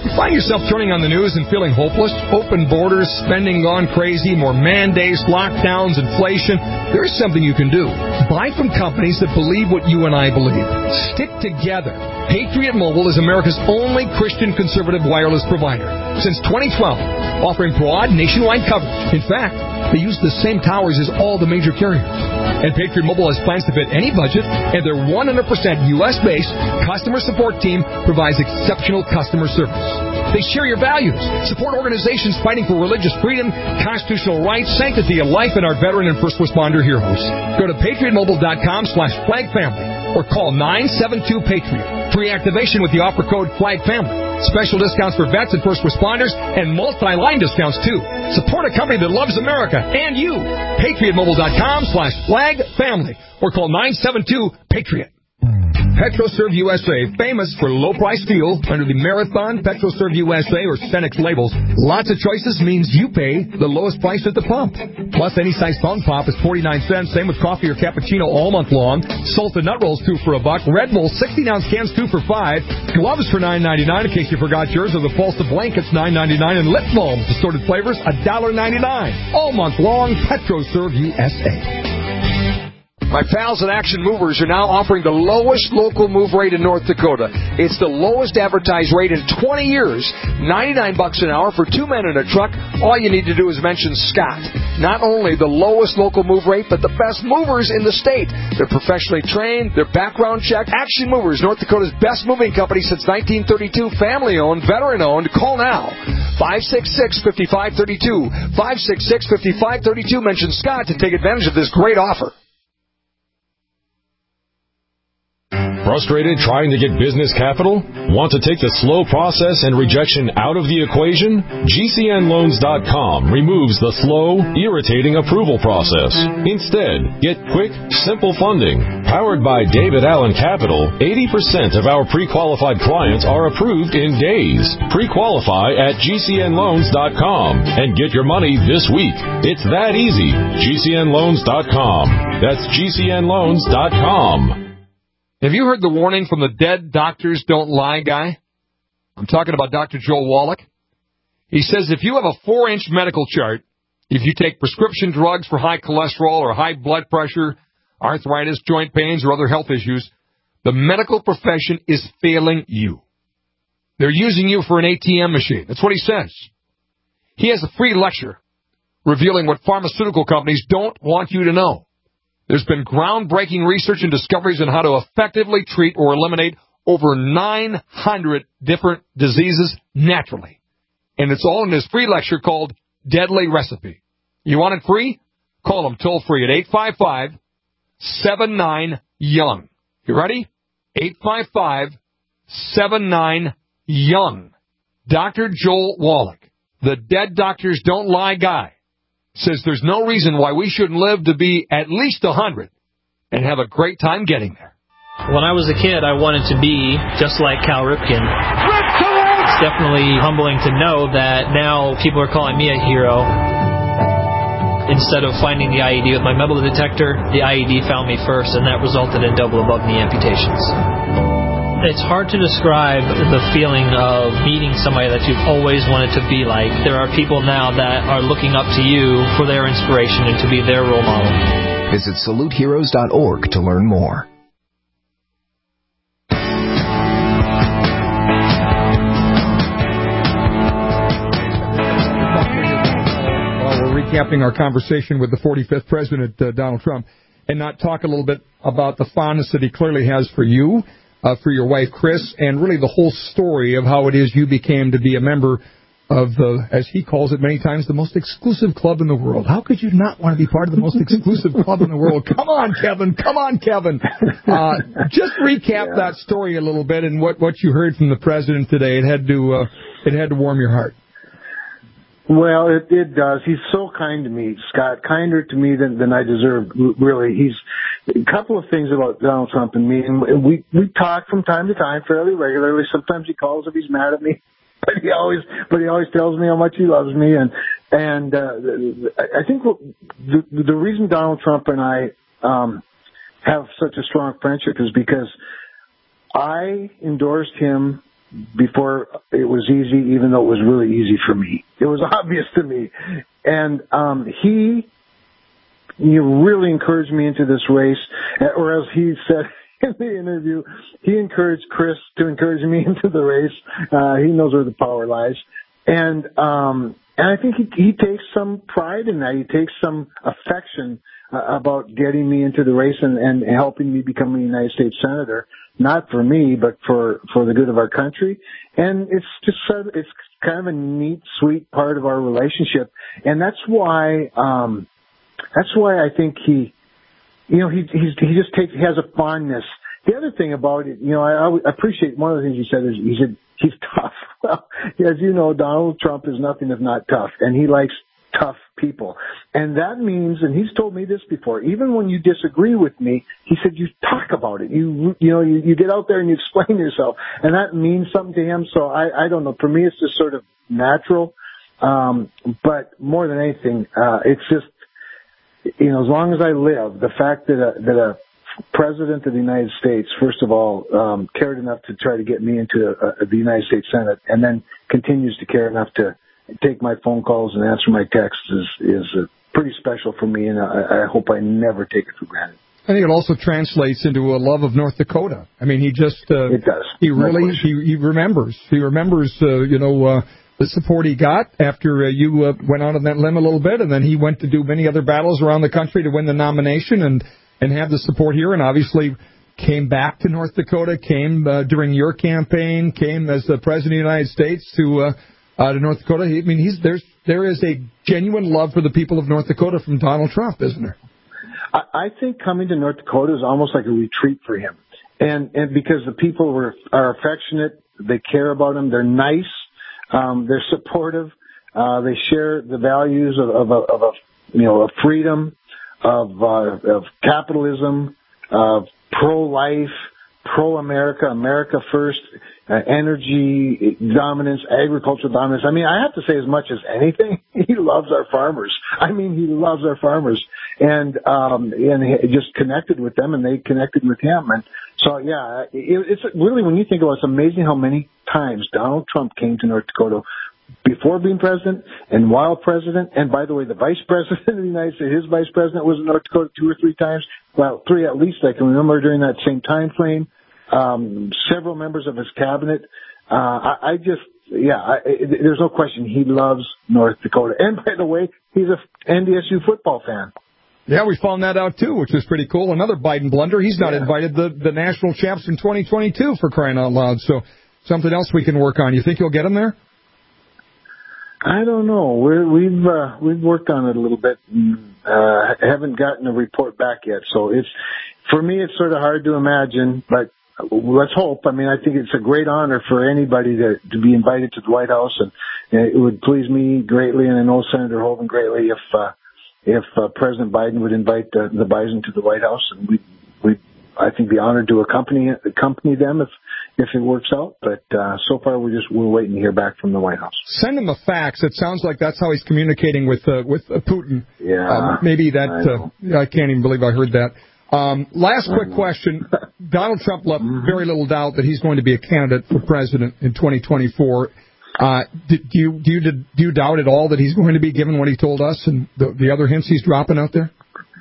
You find yourself turning on the news and feeling hopeless? Open borders, spending gone crazy, more mandates, lockdowns, inflation. There is something you can do. Buy from companies that believe what you and I believe. Stick together. Patriot Mobile is America's only Christian conservative wireless provider since twenty twelve, offering broad nationwide coverage. In fact, they use the same towers as all the major carriers. And Patriot Mobile has plans to fit any budget, and their one hundred percent U S based customer support team provides exceptional customer service. They share your values, support organizations fighting for religious freedom, constitutional rights, sanctity of life, and our veteran and first responder heroes. Go to patriot mobile dot com slash flag family or call nine seven two Patriot. Free activation with the offer code FLAGFAMILY. Special discounts for vets and first responders and multi-line discounts, too. Support a company that loves America and you. patriot mobile dot com slash flag family or call nine seven two Patriot. PetroServe U S A, famous for low-price fuel under the Marathon, PetroServe U S A, or Cenex labels. Lots of choices means you pay the lowest price at the pump. Plus, any size phone pop is forty-nine cents. Same with coffee or cappuccino all month long. Salted nut rolls, two for a buck. Red Bull, sixteen-ounce cans, two for five. Gloves for nine ninety-nine in case you forgot yours, or the Falsa blankets, nine ninety-nine. And lip balms, assorted flavors, one dollar ninety-nine. All month long, PetroServe U S A. My pals at Action Movers are now offering the lowest local move rate in North Dakota. It's the lowest advertised rate in twenty years, ninety-nine bucks an hour for two men in a truck. All you need to do is mention Scott. Not only the lowest local move rate, but the best movers in the state. They're professionally trained, they're background checked. Action Movers, North Dakota's best moving company since nineteen thirty-two, family-owned, veteran-owned. Call now. five six six, five five three two. five six six, five five three two. Mention Scott to take advantage of this great offer. Frustrated trying to get business capital? Want to take the slow process and rejection out of the equation? G C N loans dot com removes the slow, irritating approval process. Instead, get quick, simple funding. Powered by David Allen Capital, eighty percent of our pre-qualified clients are approved in days. Pre-qualify at G C N loans dot com and get your money this week. It's that easy. G C N loans dot com. That's G C N loans dot com. Have you heard the warning from the dead doctors don't lie guy? I'm talking about Doctor Joel Wallach. He says if you have a four-inch medical chart, if you take prescription drugs for high cholesterol or high blood pressure, arthritis, joint pains, or other health issues, the medical profession is failing you. They're using you for an A T M machine. That's what he says. He has a free lecture revealing what pharmaceutical companies don't want you to know. There's been groundbreaking research and discoveries on how to effectively treat or eliminate over nine hundred different diseases naturally. And it's all in this free lecture called Deadly Recipe. You want it free? Call them toll free at eight five five, seven nine, young. You ready? eight five five, seven nine, young. Doctor Joel Wallach, the dead doctors don't lie guy, says there's no reason why we shouldn't live to be at least one hundred and have a great time getting there. When I was a kid, I wanted to be just like Cal Ripken. It's definitely humbling to know that now people are calling me a hero. Instead of finding the I E D with my metal detector, the I E D found me first, and that resulted in double above knee amputations. It's hard to describe the feeling of meeting somebody that you've always wanted to be like. There are people now that are looking up to you for their inspiration and to be their role model. Visit salute heroes dot org to learn more. Well, we're recapping our conversation with the forty-fifth President, uh, Donald Trump, and not talk a little bit about the fondness that he clearly has for you, Uh, for your wife, Chris, and really the whole story of how it is you became to be a member of the, as he calls it many times, the most exclusive club in the world. How could you not want to be part of the most exclusive club in the world? Come on, Kevin. Come on, Kevin. Uh, just recap yeah. that story a little bit and what, what you heard from the president today. It had to, uh, it had to warm your heart. Well, it, it does. He's so kind to me, Scott, kinder to me than, than I deserve, really. He's a couple of things about Donald Trump and me, and we, we talk from time to time fairly regularly. Sometimes he calls if he's mad at me, but he always, but he always tells me how much he loves me. And, and, uh, I think what, the, the reason Donald Trump and I, um, have such a strong friendship is because I endorsed him before it was easy, even though it was really easy for me. It was obvious to me. And um, he you know, really encouraged me into this race, or as he said in the interview, he encouraged Chris to encourage me into the race. Uh, he knows where the power lies. And um, and I think he, he takes some pride in that. He takes some affection uh, about getting me into the race and, and helping me become a United States Senator. Not for me, but for, for the good of our country. And it's just, it's kind of a neat, sweet part of our relationship. And that's why, um, that's why I think he, you know, he, he's, he just takes, he has a fondness. The other thing about it, you know, I, I appreciate one of the things he said is he said he's tough. Well, as you know, Donald Trump is nothing if not tough, and he likes tough people. And that means, and he's told me this before, even when you disagree with me, he said you talk about it. You you know, you, you get out there and you explain yourself. And that means something to him. So I, I don't know. For me, it's just sort of natural. Um, but more than anything, uh, it's just, you know, as long as I live, the fact that a, that a president of the United States, first of all, um, cared enough to try to get me into uh, the United States Senate, and then continues to care enough to take my phone calls and answer my texts is is uh, pretty special for me, and I, I hope I never take it for granted. I think it also translates into a love of North Dakota. I mean, he just uh, it does. He really he, he remembers. He remembers, uh, you know, uh, the support he got after uh, you uh, went out on that limb a little bit, and then he went to do many other battles around the country to win the nomination and and have the support here, and obviously came back to North Dakota, came uh, during your campaign, came as the president of the United States to. Uh, Uh, to North Dakota. I mean, he's there's there is a genuine love for the people of North Dakota from Donald Trump, isn't there? I, I think coming to North Dakota is almost like a retreat for him, and and because the people were are affectionate, they care about him, they're nice, um, they're supportive, uh, they share the values of of a, of a you know of freedom, of uh, of capitalism, of pro-life, pro-America, America first. Uh, energy dominance, agricultural dominance. I mean, I have to say as much as anything, he loves our farmers. I mean, he loves our farmers, and um, and he just connected with them, and they connected with him. And so, yeah, it, it's really, when you think about it, it's amazing how many times Donald Trump came to North Dakota before being president and while president. And by the way, the vice president of the United States, his vice president was in North Dakota two or three times. Well, three at least I can remember during that same time frame. Um, several members of his cabinet. Uh, I, I just, yeah, I, there's no question he loves North Dakota. And by the way, he's a N D S U football fan. Yeah, we found that out too, which is pretty cool. Another Biden blunder. He's not yeah. invited the, the national champs in twenty twenty-two, for crying out loud. So something else we can work on. You think you'll get him there? I don't know. We're, we've uh, we've worked on it a little bit. And, uh, haven't gotten a report back yet. So it's, for me, it's sort of hard to imagine, but let's hope. I mean, I think it's a great honor for anybody to, to be invited to the White House, and it would please me greatly, and I know Senator Hoeven greatly, if uh, if uh, President Biden would invite the, the Bison to the White House, and we we I think be honored to accompany accompany them if if it works out. But uh, so far, we're just we're waiting to hear back from the White House. Send him a fax. It sounds like that's how he's communicating with uh, with uh, Putin. Yeah, um, maybe that. I, uh, I can't even believe I heard that. Um, last quick question. Donald Trump left very little doubt that he's going to be a candidate for president in twenty twenty-four. Uh, do, do, you, do, you, do you doubt at all that he's going to be, given what he told us and the, the other hints he's dropping out there?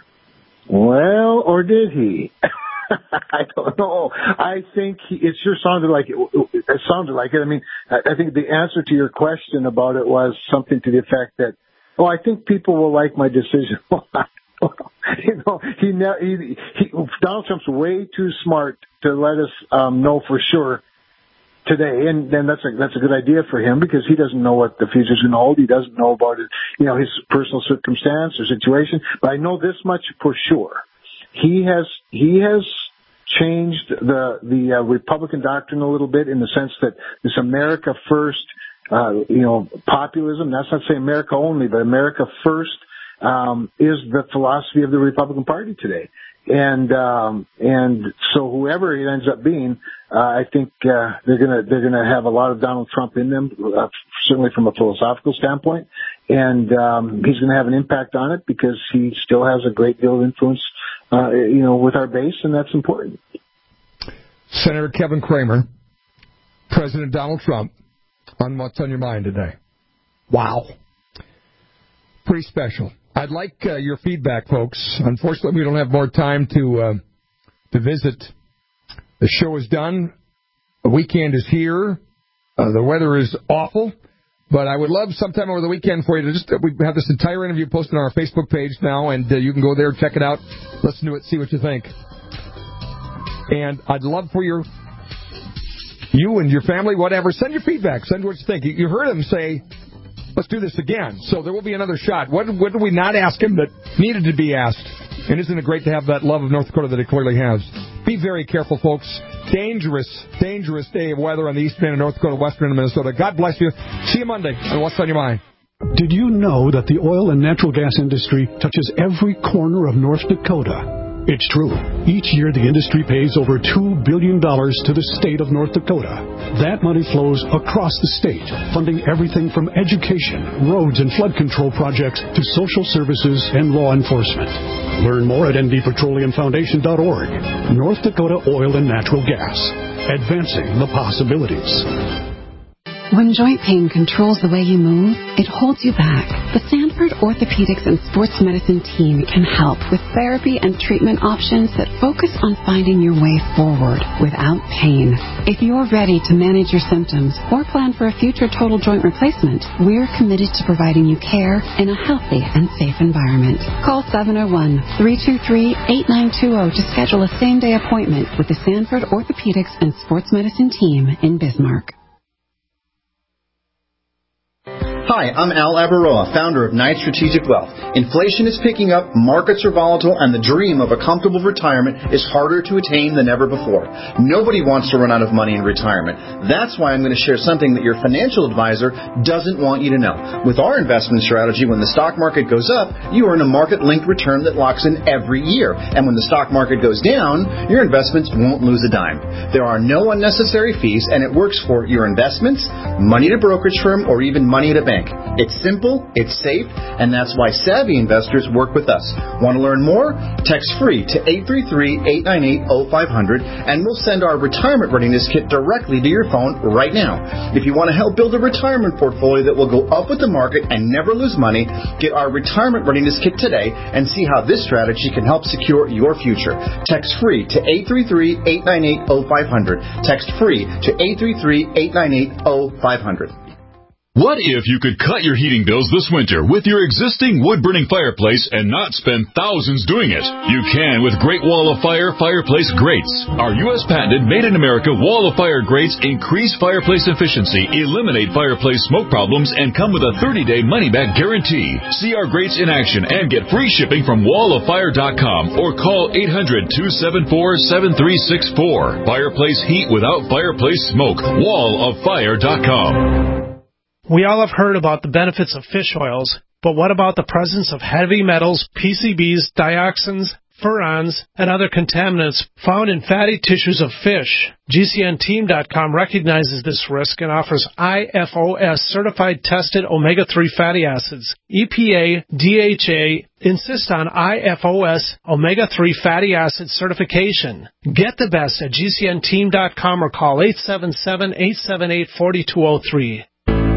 Well, or did he? I don't know. I think he, it sure sounded like it, it sounded like it. I mean, I, I think the answer to your question about it was something to the effect that, oh, I think people will like my decision. You know, he, he, he, Donald Trump's way too smart to let us um, know for sure today, and then that's a that's a good idea for him because he doesn't know what the future's going to hold. He doesn't know about it, you know, his personal circumstance or situation. But I know this much for sure: he has he has changed the the uh, Republican doctrine a little bit in the sense that this America first, uh, you know, populism. That's not saying America only, but America first. Um, is the philosophy of the Republican Party today. And, um, and so whoever it ends up being, uh, I think, uh, they're gonna, they're gonna have a lot of Donald Trump in them, uh, certainly from a philosophical standpoint. And, um, he's gonna have an impact on it because he still has a great deal of influence, uh, you know, with our base, and that's important. Senator Kevin Cramer, President Donald Trump on What's on Your Mind today. Wow. Pretty special. I'd like uh, your feedback, folks. Unfortunately, we don't have more time to uh, to visit. The show is done. The weekend is here. Uh, the weather is awful. But I would love sometime over the weekend for you to just, uh, we have this entire interview posted on our Facebook page now, and uh, you can go there, check it out, listen to it, see what you think. And I'd love for your, you and your family, whatever, send your feedback, send what you think. You heard him say, let's do this again. So there will be another shot. What, what did we not ask him that needed to be asked? And isn't it great to have that love of North Dakota that he clearly has? Be very careful, folks. Dangerous, dangerous day of weather on the eastern end of North Dakota, western end of Minnesota. God bless you. See you Monday on What's on Your Mind. Did you know that the oil and natural gas industry touches every corner of North Dakota? It's true. Each year, the industry pays over two billion dollars to the state of North Dakota. That money flows across the state, funding everything from education, roads, and flood control projects to social services and law enforcement. Learn more at N D Petroleum Foundation dot org. North Dakota Oil and Natural Gas. Advancing the possibilities. When joint pain controls the way you move, it holds you back. The Sanford Orthopedics and Sports Medicine team can help with therapy and treatment options that focus on finding your way forward without pain. If you're ready to manage your symptoms or plan for a future total joint replacement, we're committed to providing you care in a healthy and safe environment. Call seven oh one, three two three, eight nine two zero to schedule a same-day appointment with the Sanford Orthopedics and Sports Medicine team in Bismarck. Hi, I'm Al Abaroa, founder of Knight Strategic Wealth. Inflation is picking up, markets are volatile, and the dream of a comfortable retirement is harder to attain than ever before. Nobody wants to run out of money in retirement. That's why I'm going to share something that your financial advisor doesn't want you to know. With our investment strategy, when the stock market goes up, you earn a market-linked return that locks in every year. And when the stock market goes down, your investments won't lose a dime. There are no unnecessary fees, and it works for your investments, money at a brokerage firm, or even money at a bank. It's simple, it's safe, and that's why savvy investors work with us. Want to learn more? Text free to eight three three, eight nine eight, zero five zero zero, and we'll send our retirement readiness kit directly to your phone right now. If you want to help build a retirement portfolio that will go up with the market and never lose money, get our retirement readiness kit today and see how this strategy can help secure your future. Text free to eight three three, eight nine eight, zero five zero zero. Text free to eight three three, eight nine eight, zero five zero zero. What if you could cut your heating bills this winter with your existing wood-burning fireplace and not spend thousands doing it? You can with Great Wall of Fire fireplace grates. Our U S patented made-in-America Wall of Fire grates increase fireplace efficiency, eliminate fireplace smoke problems, and come with a thirty-day money-back guarantee. See our grates in action and get free shipping from wall of fire dot com or call eight hundred, two seven four, seven three six four. Fireplace heat without fireplace smoke. wall of fire dot com. We all have heard about the benefits of fish oils, but what about the presence of heavy metals, P C Bs, dioxins, furans, and other contaminants found in fatty tissues of fish? G C N team dot com recognizes this risk and offers I F O S certified tested omega three fatty acids. E P A, D H A insist on I F O S omega three fatty acid certification. Get the best at G C N team dot com or call eight seven seven, eight seven eight, four two zero three.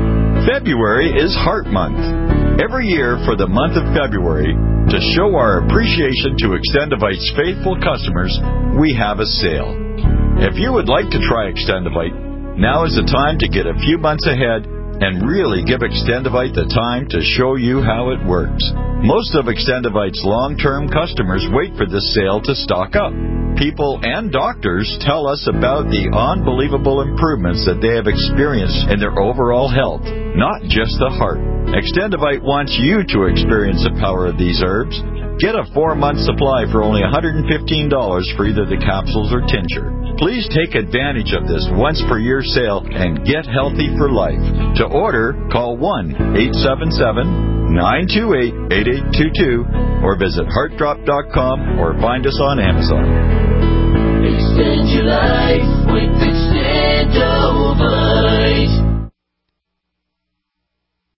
February is Heart Month. Every year for the month of February, to show our appreciation to Extendivite's faithful customers, we have a sale. If you would like to try Extendivite, now is the time to get a few months ahead and really give Extendivite the time to show you how it works. Most of Extendivite's long-term customers wait for this sale to stock up. People and doctors tell us about the unbelievable improvements that they have experienced in their overall health, not just the heart. Extendivite wants you to experience the power of these herbs. Get a four-month supply for only one hundred fifteen dollars for either the capsules or tincture. Please take advantage of this once-per-year sale and get healthy for life. To order, call one eight seven seven, nine two eight, eight eight two two or visit heart drop dot com or find us on Amazon. Extend your life with Extendovite.